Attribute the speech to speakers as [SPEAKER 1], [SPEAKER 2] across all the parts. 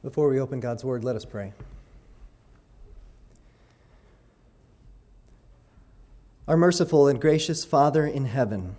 [SPEAKER 1] Before we open God's Word, let us pray. Our merciful and gracious Father in heaven,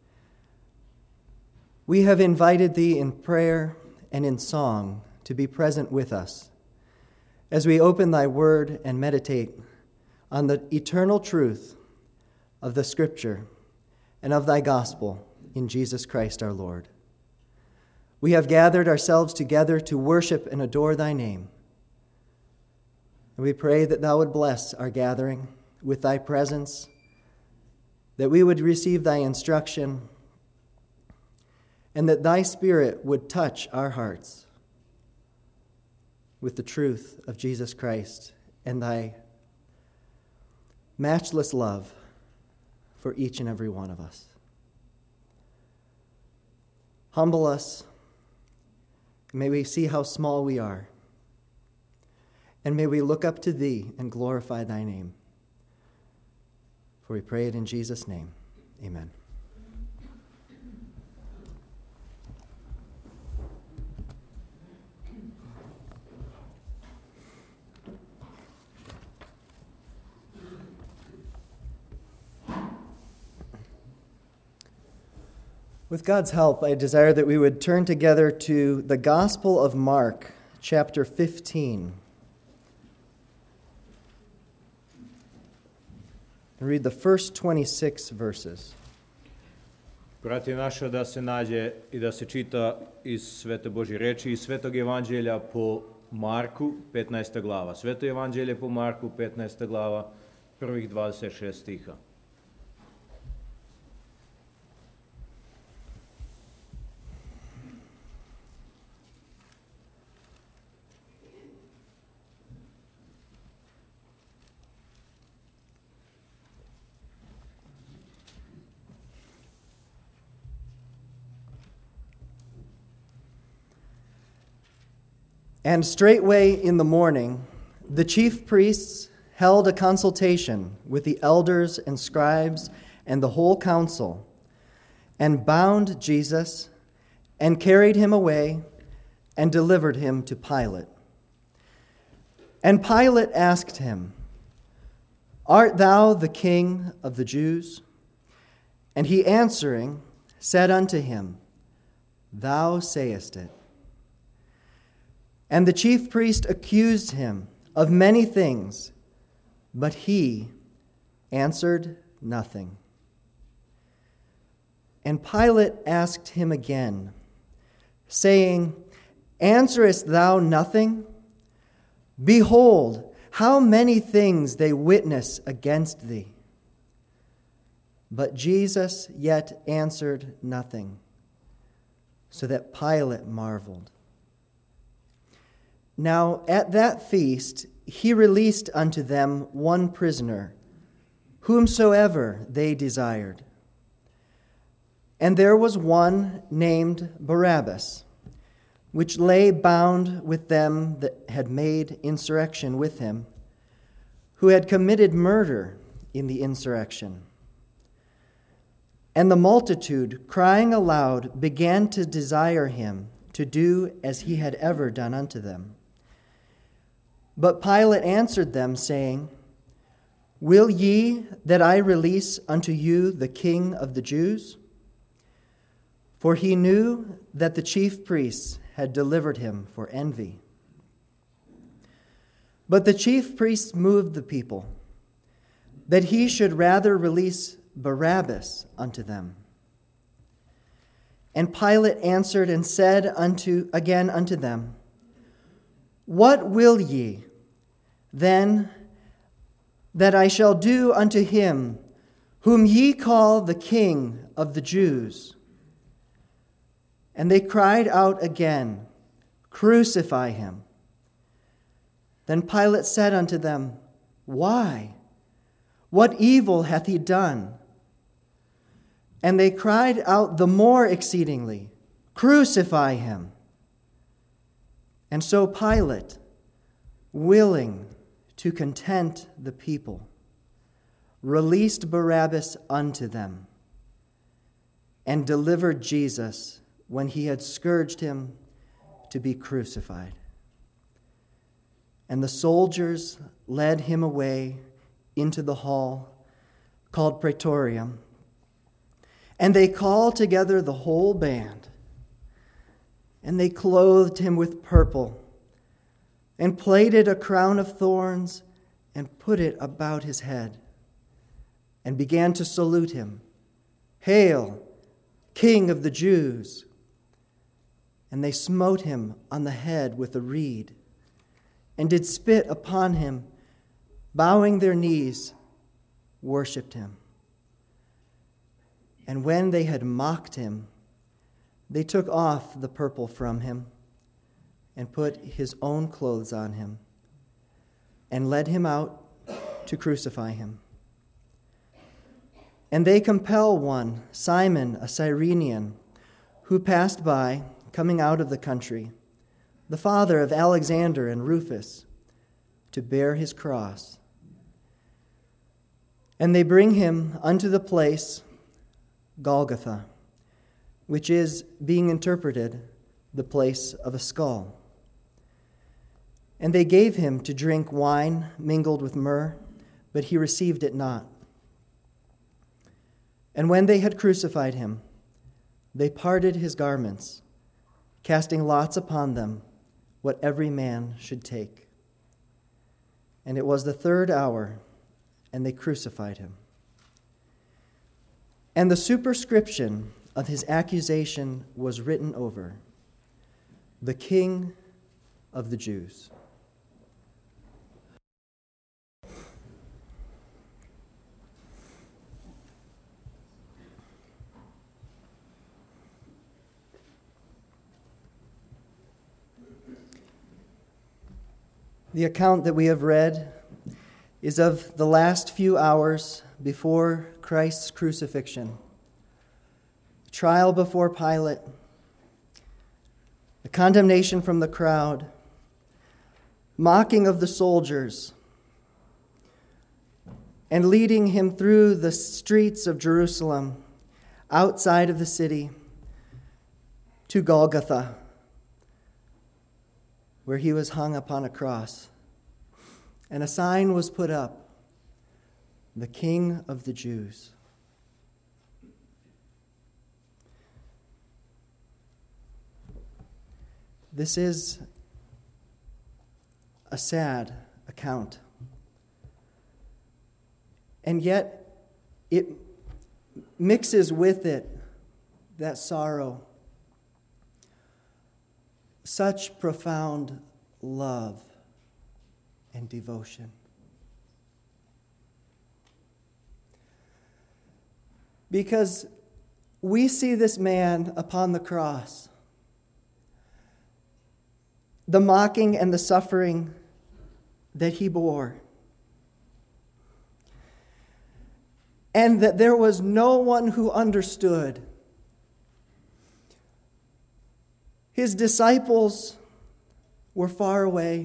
[SPEAKER 1] we have invited Thee in prayer and in song to be present with us as we open Thy Word and meditate on the eternal truth of the Scripture and of Thy gospel in Jesus Christ our Lord. We have gathered ourselves together to worship and adore Thy name. And we pray that Thou would bless our gathering with Thy presence, that we would receive Thy instruction, and that Thy Spirit would touch our hearts with the truth of Jesus Christ and Thy matchless love for each and every one of us. Humble us. May we see how small we are. And may we look up to Thee and glorify Thy name. For we pray it in Jesus' name. Amen. With God's help, I desire that we would turn together to the Gospel of Mark, chapter 15. And read the first 26 verses.
[SPEAKER 2] Brati naša, da se nađe i da se čita iz Svete Božje reči, iz Svetog Evanđelja po Marku, 15. glava. Sveto Evanđelje po Marku, 15. glava, prvih 26 stiha.
[SPEAKER 1] And straightway in the morning, the chief priests held a consultation with the elders and scribes and the whole council, and bound Jesus, and carried him away, and delivered him to Pilate. And Pilate asked him, "Art thou the king of the Jews?" And he answering said unto him, "Thou sayest it." And the chief priest accused him of many things, but he answered nothing. And Pilate asked him again, saying, "Answerest thou nothing? Behold, how many things they witness against thee." But Jesus yet answered nothing, so that Pilate marveled. Now at that feast he released unto them one prisoner, whomsoever they desired. And there was one named Barabbas, which lay bound with them that had made insurrection with him, who had committed murder in the insurrection. And the multitude, crying aloud, began to desire him to do as he had ever done unto them. But Pilate answered them, saying, "Will ye that I release unto you the King of the Jews?" For he knew that the chief priests had delivered him for envy. But the chief priests moved the people, that he should rather release Barabbas unto them. And Pilate answered and said again unto them, "What will ye then that I shall do unto him whom ye call the King of the Jews?" And they cried out again, "Crucify him." Then Pilate said unto them, "Why? What evil hath he done?" And they cried out the more exceedingly, "Crucify him." And so Pilate, willing to content the people, released Barabbas unto them, and delivered Jesus, when he had scourged him, to be crucified. And the soldiers led him away into the hall called Praetorium. And they called together the whole band. And they clothed him with purple, and plaited a crown of thorns, and put it about his head, and began to salute him. Hail, King of the Jews! And they smote him on the head with a reed, and did spit upon him, bowing their knees, worshipped him. And when they had mocked him, they took off the purple from him, and put his own clothes on him, and led him out to crucify him. And they compel one, Simon, a Cyrenian, who passed by, coming out of the country, the father of Alexander and Rufus, to bear his cross. And they bring him unto the place Golgotha, which is, being interpreted, the place of a skull. And they gave him to drink wine mingled with myrrh, but he received it not. And when they had crucified him, they parted his garments, casting lots upon them, what every man should take. And it was the 3rd hour, and they crucified him. And the superscription of his accusation was written over, the King of the Jews. The account that we have read is of the last few hours before Christ's crucifixion. Trial before Pilate, the condemnation from the crowd, mocking of the soldiers, and leading him through the streets of Jerusalem, outside of the city, to Golgotha, where he was hung upon a cross. And a sign was put up, the King of the Jews. This is a sad account. And yet, it mixes with it that sorrow, such profound love and devotion. Because we see this man upon the cross, the mocking and the suffering that he bore, and that there was no one who understood. His disciples were far away.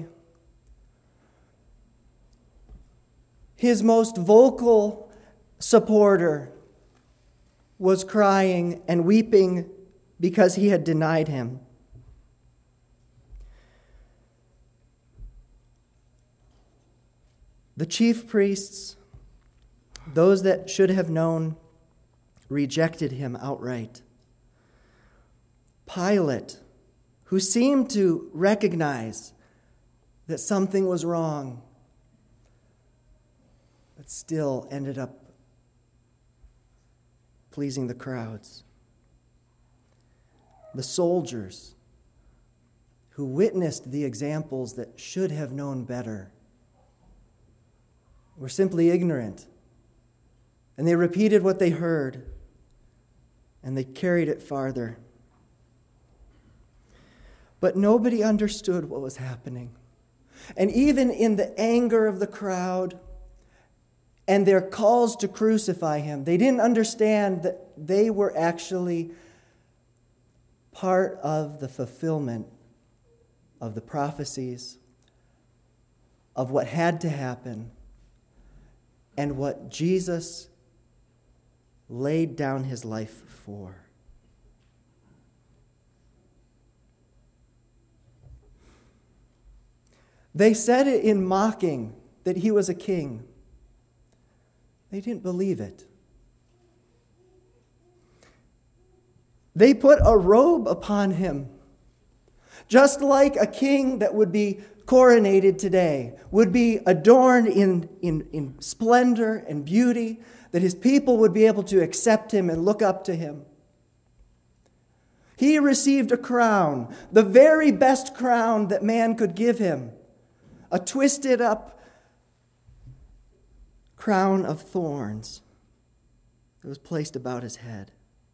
[SPEAKER 1] His most vocal supporter was crying and weeping because he had denied him. The chief priests, those that should have known, rejected him outright. Pilate, who seemed to recognize that something was wrong, but still ended up pleasing the crowds. The soldiers, who witnessed the examples that should have known better, were simply ignorant. And they repeated what they heard, and they carried it farther. But nobody understood what was happening. And even in the anger of the crowd and their calls to crucify him, they didn't understand that they were actually part of the fulfillment of the prophecies, of what had to happen, and what Jesus laid down his life for. They said it in mocking that he was a king. They didn't believe it. They put a robe upon him, just like a king that would be coronated today, would be adorned in splendor and beauty, that his people would be able to accept him and look up to him. He received a crown, the very best crown that man could give him, a twisted up crown of thorns that was placed about his head.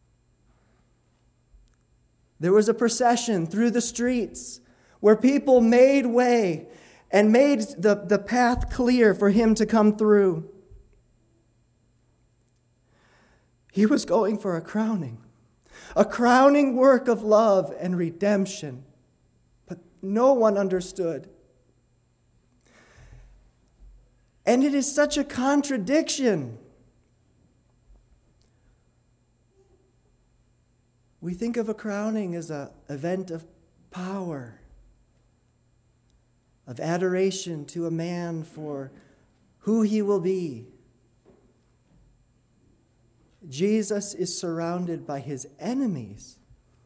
[SPEAKER 1] There was a procession through the streets where people made way and made the path clear for him to come through. He was going for a crowning work of love and redemption. But no one understood. And it is such a contradiction. We think of a crowning as an event of power, of adoration to a man for who he will be. Jesus is surrounded by his enemies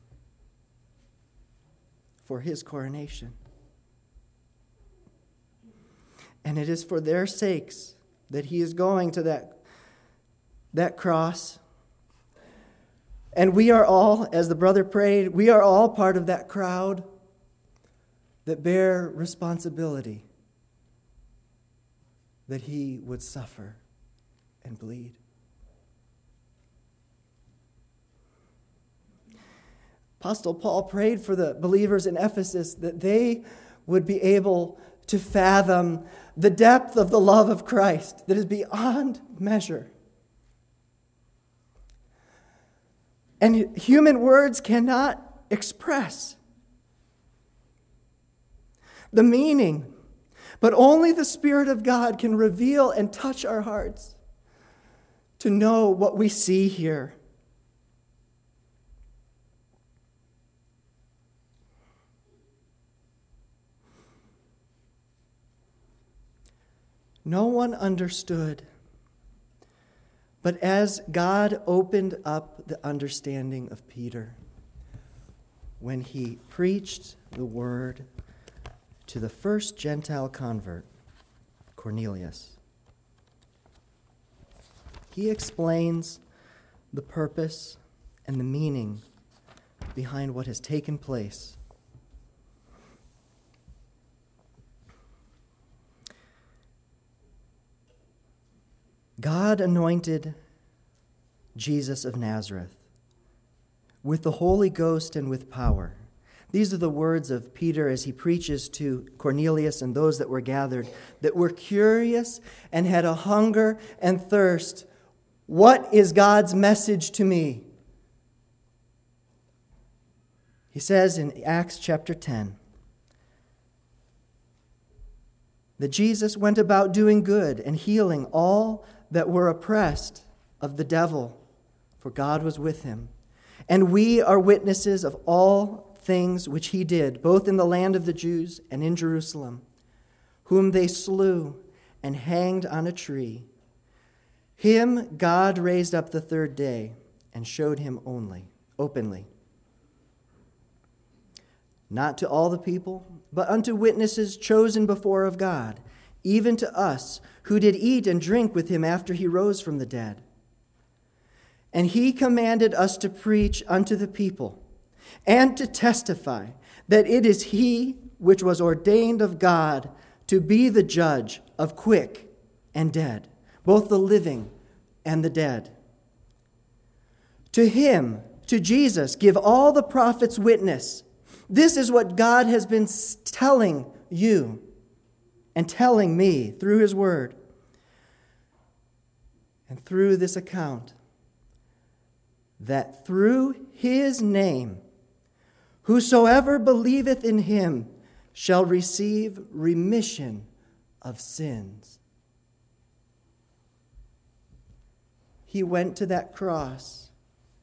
[SPEAKER 1] for his coronation. And it is for their sakes that he is going to that cross. And we are all, as the brother prayed, we are all part of that crowd that bear responsibility that he would suffer and bleed. Apostle Paul prayed for the believers in Ephesus that they would be able to fathom the depth of the love of Christ that is beyond measure. And human words cannot express the meaning, but only the Spirit of God can reveal and touch our hearts to know what we see here. No one understood. But as God opened up the understanding of Peter, when he preached the word to the first Gentile convert, Cornelius, he explains the purpose and the meaning behind what has taken place. God anointed Jesus of Nazareth with the Holy Ghost and with power. These are the words of Peter as he preaches to Cornelius and those that were gathered, that were curious and had a hunger and thirst. What is God's message to me? He says in Acts chapter 10, that Jesus went about doing good and healing all that were oppressed of the devil, for God was with him. And we are witnesses of all things which he did, both in the land of the Jews and in Jerusalem, whom they slew and hanged on a tree. Him God raised up the third day and showed him openly. Not to all the people, but unto witnesses chosen before of God, even to us, who did eat and drink with him after he rose from the dead. And he commanded us to preach unto the people, and to testify that it is he which was ordained of God to be the judge of quick and dead, both the living and the dead. To him, to Jesus, give all the prophets witness. This is what God has been telling you and telling me through his word. And through this account, that through his name, whosoever believeth in him shall receive remission of sins. He went to that cross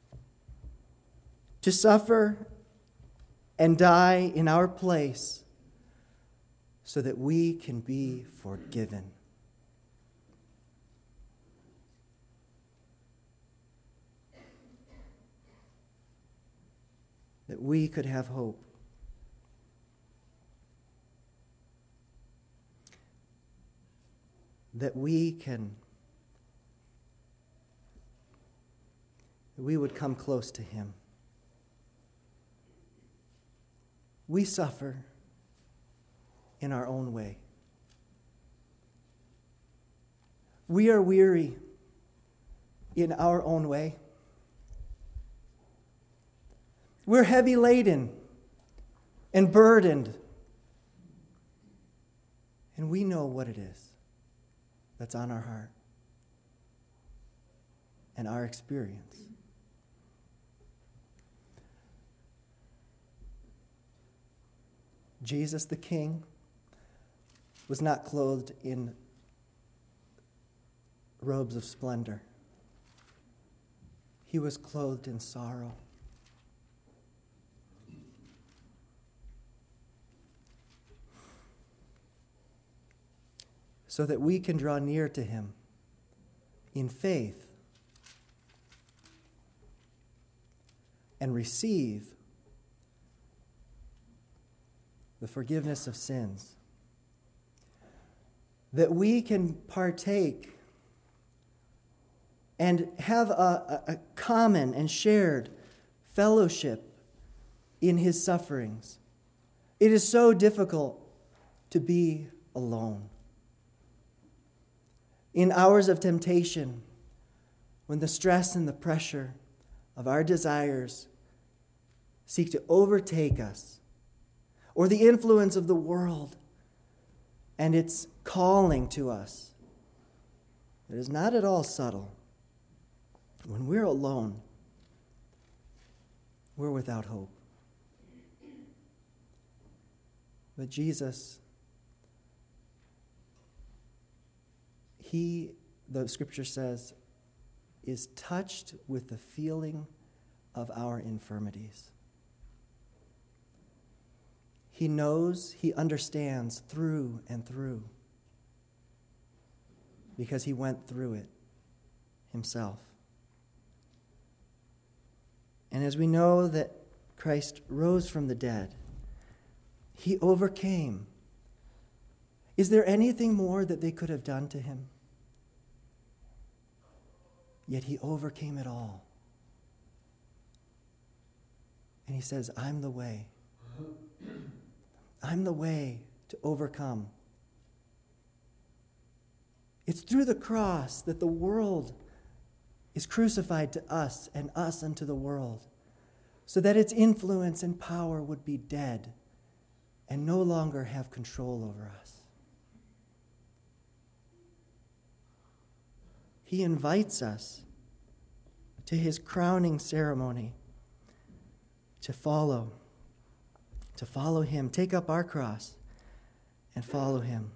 [SPEAKER 1] to suffer and die in our place, so that we can be forgiven. That we could have hope. That we would come close to him. We suffer in our own way. We are weary in our own way. We're heavy laden and burdened. And we know what it is that's on our heart and our experience. Jesus the King was not clothed in robes of splendor. He was clothed in sorrow. So that we can draw near to him in faith and receive the forgiveness of sins. That we can partake and have a common and shared fellowship in his sufferings. It is so difficult to be alone. In hours of temptation, when the stress and the pressure of our desires seek to overtake us, or the influence of the world and its calling to us, it is not at all subtle. When we're alone, we're without hope. But Jesus, he, the scripture says, is touched with the feeling of our infirmities. He knows, he understands through and through, because he went through it himself. And as we know that Christ rose from the dead, he overcame. Is there anything more that they could have done to him? Yet he overcame it all. And he says, I'm the way. I'm the way to overcome. It's through the cross that the world is crucified to us and us unto the world, so that its influence and power would be dead and no longer have control over us. He invites us to his crowning ceremony to follow him, take up our cross and follow him.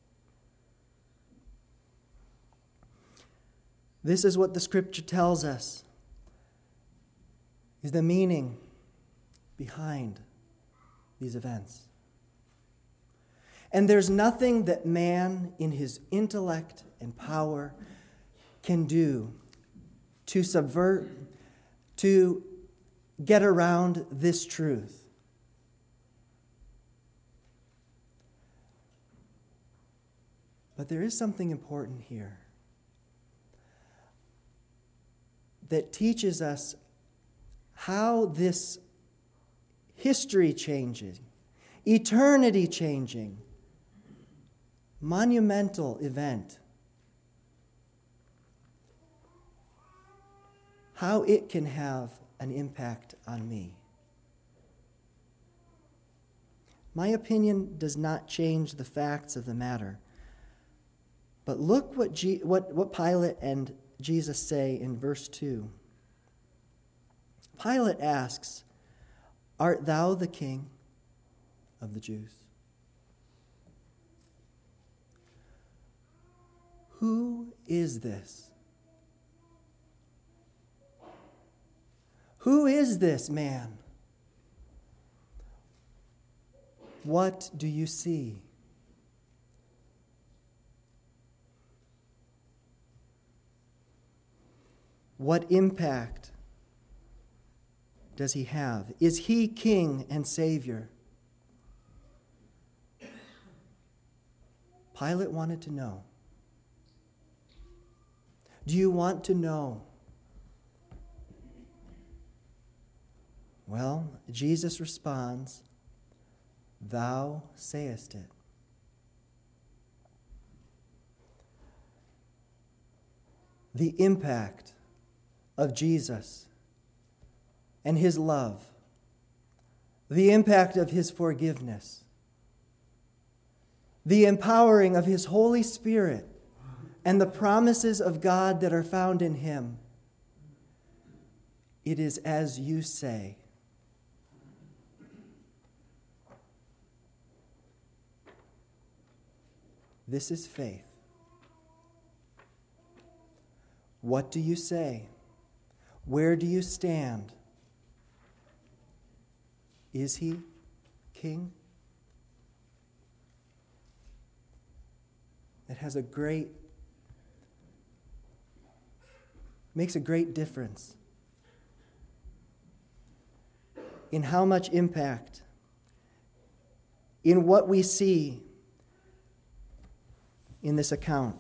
[SPEAKER 1] This is what the scripture tells us is the meaning behind these events. And there's nothing that man in his intellect and power can do to subvert, to get around this truth. But there is something important here that teaches us how this history-changing, eternity-changing, monumental event, how it can have an impact on me. My opinion does not change the facts of the matter. But look what Pilate and Jesus say in verse 2. Pilate asks, "Art thou the king of the Jews?" Who is this? Who is this man? What do you see? What impact does he have? Is he King and Savior? Pilate wanted to know. Do you want to know? Well, Jesus responds, "Thou sayest it." The impact of Jesus and his love, the impact of his forgiveness, the empowering of his Holy Spirit, and the promises of God that are found in him. It is as you say. This is faith. What do you say? Where do you stand? Is he king? It makes a great difference in how much impact, in what we see in this account.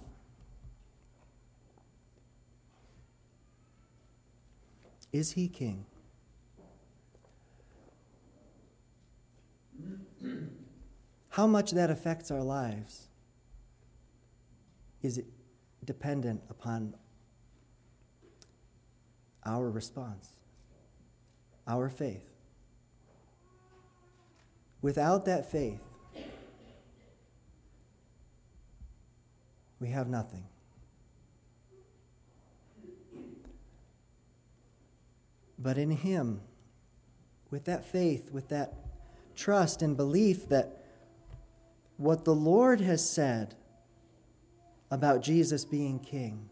[SPEAKER 1] Is he king? How much that affects our lives is dependent upon our response, our faith. Without that faith, we have nothing. But in him, with that faith, with that trust and belief that what the Lord has said about Jesus being king,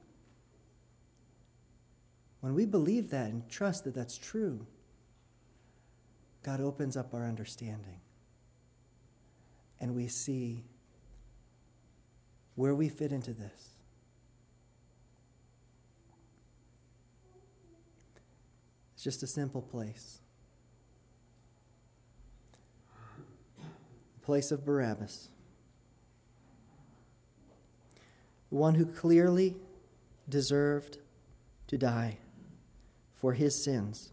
[SPEAKER 1] when we believe that and trust that that's true, God opens up our understanding. And we see where we fit into this. It's just a simple place. The place of Barabbas. The one who clearly deserved to die for his sins.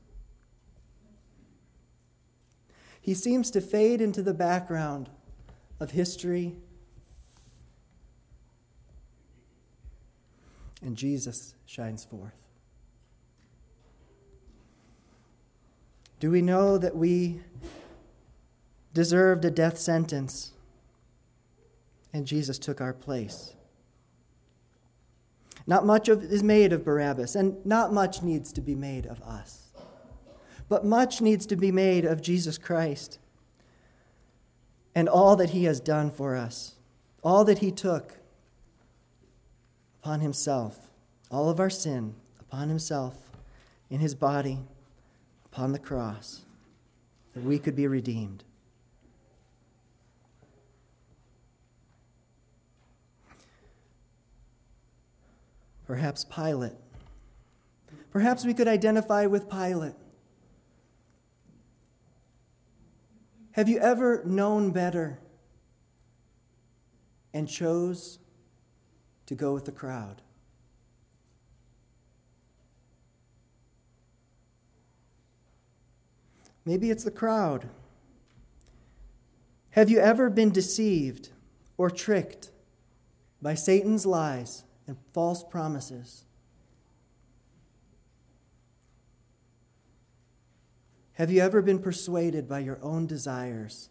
[SPEAKER 1] He seems to fade into the background of history, and Jesus shines forth. Do we know that we deserved a death sentence, and Jesus took our place? Not much is made of Barabbas, and not much needs to be made of us. But much needs to be made of Jesus Christ and all that he has done for us, all that he took upon himself, all of our sin upon himself in his body upon the cross, that we could be redeemed. Perhaps Pilate. Perhaps we could identify with Pilate. Have you ever known better and chose to go with the crowd? Maybe it's the crowd. Have you ever been deceived or tricked by Satan's lies and false promises? Have you ever been persuaded by your own desires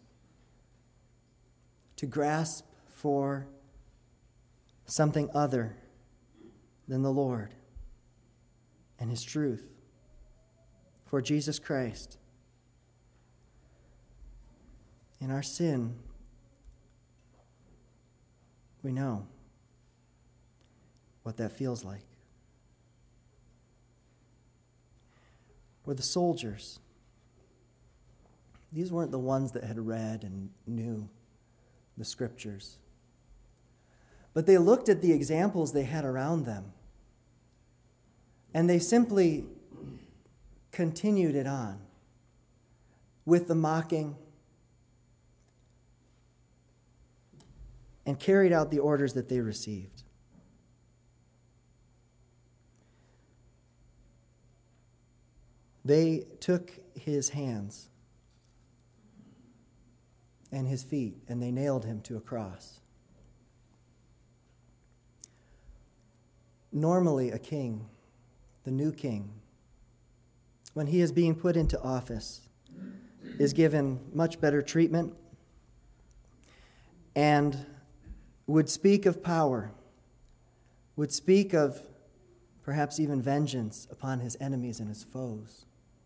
[SPEAKER 1] to grasp for something other than the Lord and his truth, for Jesus Christ? In our sin, we know what that feels like. Or the soldiers. These weren't the ones that had read and knew the scriptures. But they looked at the examples they had around them. And they simply continued it on with the mocking and carried out the orders that they received. They took his hands and his feet, and they nailed him to a cross. Normally, a king, the new king, when he is being put into office, is given much better treatment and would speak of power, would speak of perhaps even vengeance upon his enemies and his foes,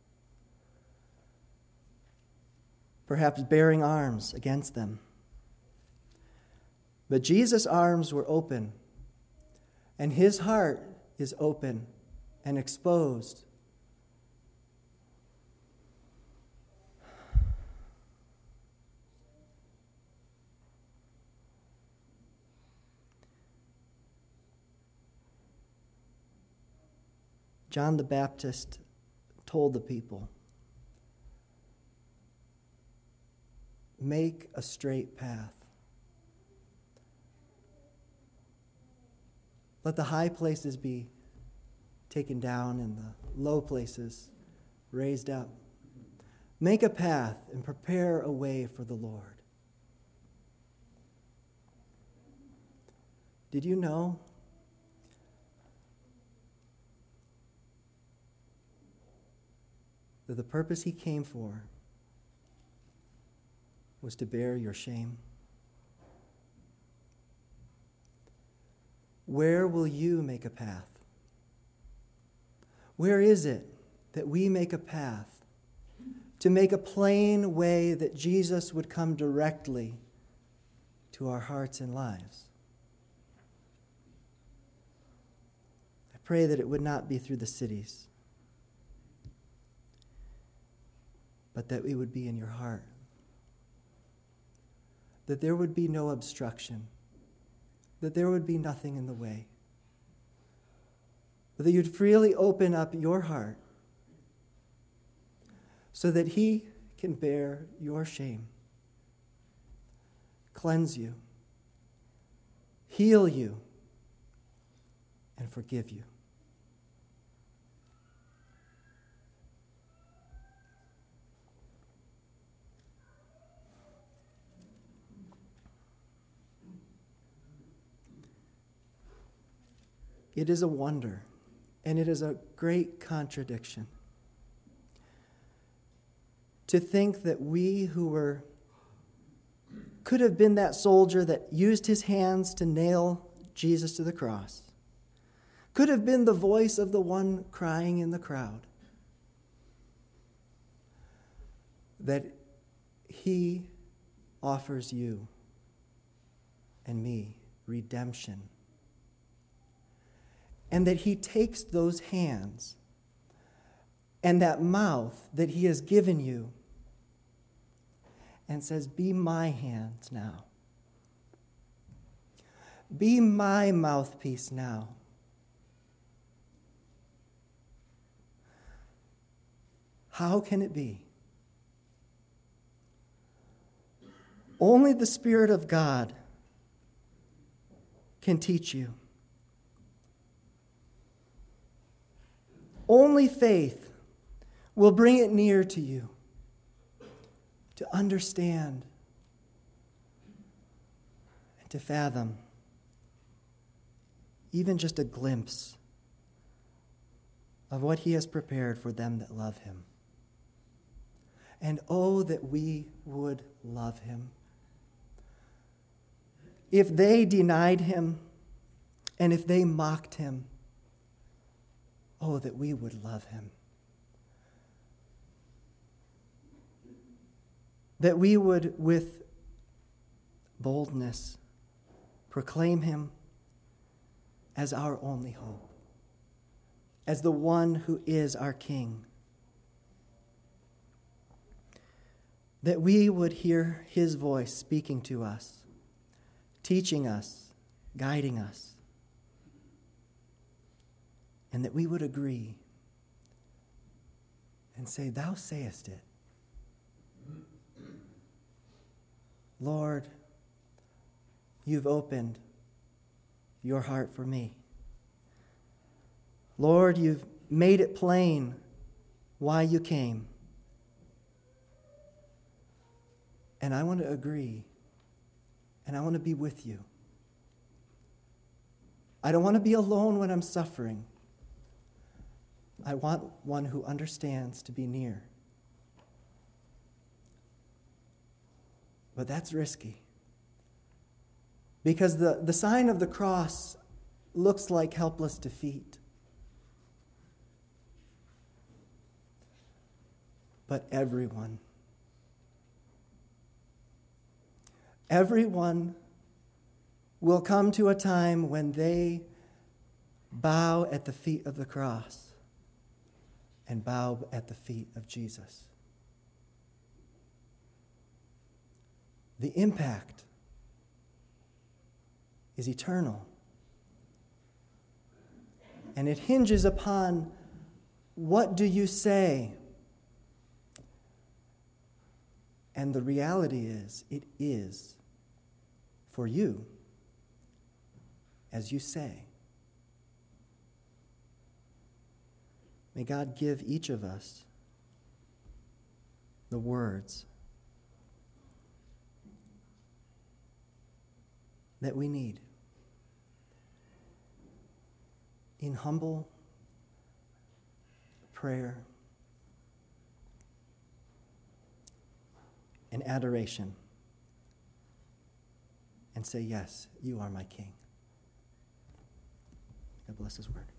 [SPEAKER 1] perhaps bearing arms against them. But Jesus' arms were open, and his heart is open and exposed. John the Baptist told the people, "Make a straight path. Let the high places be taken down and the low places raised up. Make a path and prepare a way for the Lord." Did you know that the purpose he came for was to bear your shame? Where will you make a path? Where is it that we make a path to make a plain way that Jesus would come directly to our hearts and lives? I pray that it would not be through the cities, but that it would be in your heart. That there would be no obstruction, that there would be nothing in the way, but that you'd freely open up your heart so that he can bear your shame, cleanse you, heal you, and forgive you. It is a wonder, and it is a great contradiction to think that we who could have been that soldier that used his hands to nail Jesus to the cross, could have been the voice of the one crying in the crowd, that he offers you and me redemption. And that he takes those hands and that mouth that he has given you and says, "Be my hands now. Be my mouthpiece now." How can it be? Only the Spirit of God can teach you. Only faith will bring it near to you to understand and to fathom even just a glimpse of what he has prepared for them that love him. And oh, that we would love him. If they denied him and if they mocked him, oh, that we would love him. That we would, with boldness, proclaim him as our only hope, as the one who is our King. That we would hear his voice speaking to us, teaching us, guiding us. and that we would agree and say, thou sayest it. Lord, you've opened your heart for me. Lord, you've made it plain why you came. And I want to agree, and I want to be with you. I don't want to be alone when I'm suffering. I want one who understands to be near. But that's risky. Because the sign of the cross looks like helpless defeat. But everyone will come to a time when they bow at the feet of the cross and bow at the feet of Jesus. The impact is eternal. And it hinges upon, what do you say? And the reality is, it is for you as you say. May God give each of us the words that we need in humble prayer and adoration, and say, yes, you are my King. God bless his word.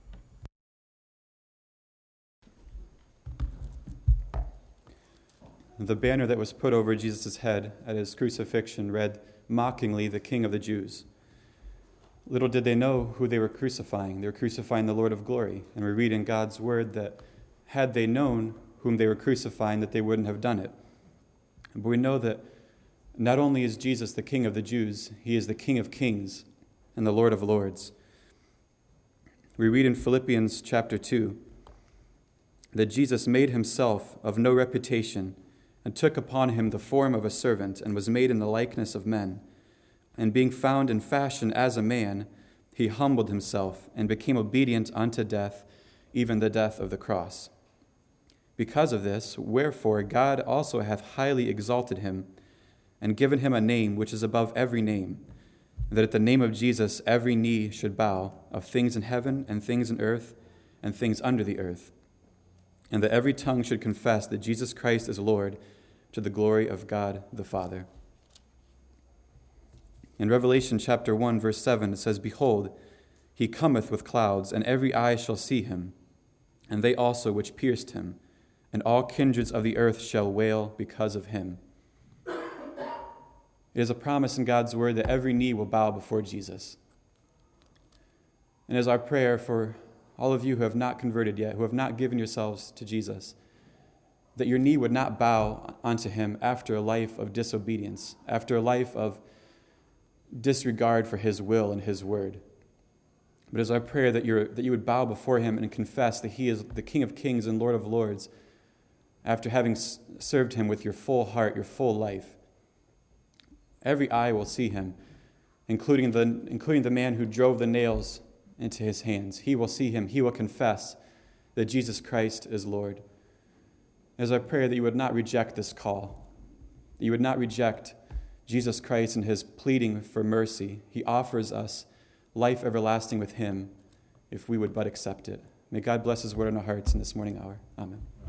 [SPEAKER 3] The banner that was put over Jesus' head at his crucifixion read, mockingly, the King of the Jews. Little did they know who they were crucifying. They were crucifying the Lord of glory. And we read in God's word that had they known whom they were crucifying, that they wouldn't have done it. But we know that not only is Jesus the King of the Jews, he is the King of kings and the Lord of lords. We read in Philippians chapter 2 that Jesus made himself of no reputation and took upon him the form of a servant and was made in the likeness of men. And being found in fashion as a man, he humbled himself and became obedient unto death, even the death of the cross. Because of this, wherefore God also hath highly exalted him, and given him a name which is above every name, that at the name of Jesus every knee should bow, of things in heaven and things in earth and things under the earth, and that every tongue should confess that Jesus Christ is Lord, to the glory of God the Father. In Revelation chapter 1, verse 7, it says, behold, he cometh with clouds, and every eye shall see him, and they also which pierced him, and all kindreds of the earth shall wail because of him. It is a promise in God's word that every knee will bow before Jesus. And as our prayer for all of you who have not converted yet, who have not given yourselves to Jesus, that your knee would not bow unto him after a life of disobedience, after a life of disregard for his will and his word. But as our prayer that you would bow before him and confess that he is the King of kings and Lord of lords, after having served him with your full heart, your full life. Every eye will see him, including the man who drove the nails into his hands. He will see him. He will confess that Jesus Christ is Lord. As I pray that you would not reject this call, that you would not reject Jesus Christ and his pleading for mercy. He offers us life everlasting with him if we would but accept it. May God bless his word in our hearts in this morning hour. Amen.